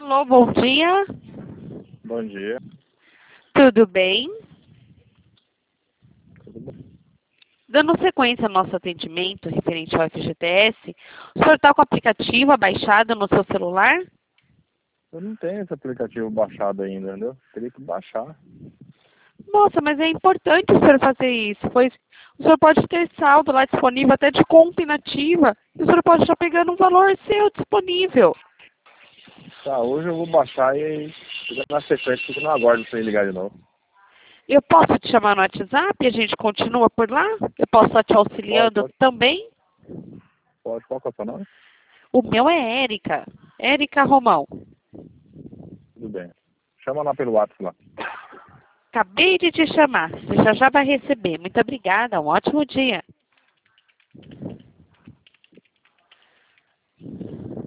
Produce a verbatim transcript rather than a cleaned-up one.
Alô, bom dia. Bom dia. Tudo bem? Tudo bom? Dando sequência ao nosso atendimento referente ao F G T S, o senhor está com o aplicativo baixado no seu celular? Eu não tenho esse aplicativo baixado ainda, entendeu? Teria que baixar. Nossa, mas é importante o senhor fazer isso, pois o senhor pode ter saldo lá disponível até de compra inativa, e o senhor pode estar pegando um valor seu disponível. Tá, hoje eu vou baixar e aí, fica na sequência, fica no aguardo pra ele ligar de novo. Eu posso te chamar no WhatsApp e a gente continua por lá? Eu posso estar te Pode, auxiliando pode, também? pode. Qual que é o seu nome? O meu é Érica. Érica Romão. Tudo bem. Chama lá pelo WhatsApp lá. Acabei de te chamar. Você já já vai receber. Muito obrigada. Um ótimo dia.